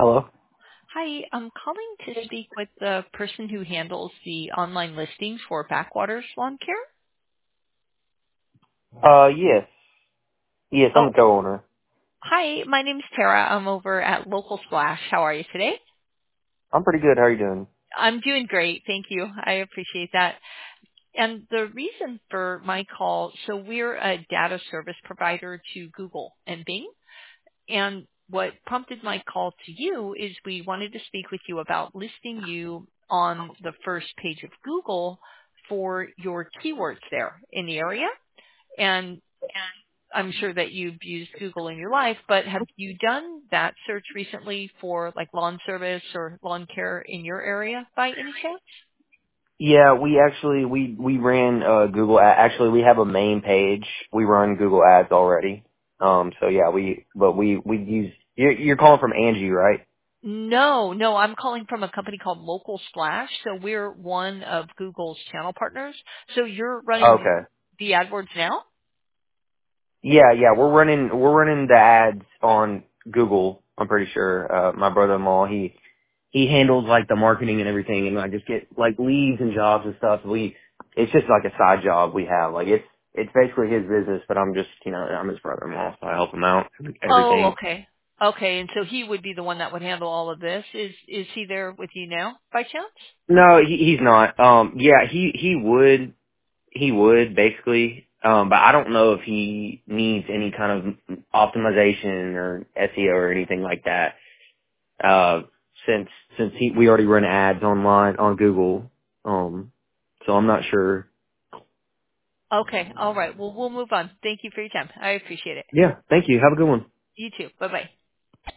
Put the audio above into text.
Hello? Hi, I'm calling to speak with the person who handles the online listings for Backwaters Lawn Care. Yes. Yes, I'm Oh, the co-owner. hi, my name's Tara. I'm over at Local Splash. How are you today? I'm pretty good. How are you doing? I'm doing great. Thank you. I appreciate that. And the reason for my call, so we're a data service provider to Google and Bing. And what prompted my call to you is we wanted to speak with you about listing you on the first page of Google for your keywords there in the area. And I'm sure that you've used Google in your life, but have you done that search recently for like lawn service or lawn care in your area by any chance? Yeah, we ran Google actually we have a main page. We run Google ads already. So yeah, we use you're calling from Angie, right? No, no, I'm calling from a company called Local Splash. So we're one of Google's channel partners. So you're running Okay. the AdWords now? Yeah, we're running the ads on Google, I'm pretty sure. My brother-in-law, he handles like the marketing and everything, and I just get like leads and jobs and stuff. It's just like a side job we have. Like it's basically his business, but I'm just, I'm his brother-in-law, so I help him out Oh, everything. okay. Okay, and so he would be the one that would handle all of this. Is he there with you now by chance? No, he's not. Yeah, he would basically, but I don't know if he needs any kind of optimization or SEO or anything like that. Uh, since we already run ads online on Google, so I'm not sure. Okay, all right. Well, we'll move on. Thank you for your time. I appreciate it. Yeah, thank you. Have a good one. You too. Bye-bye.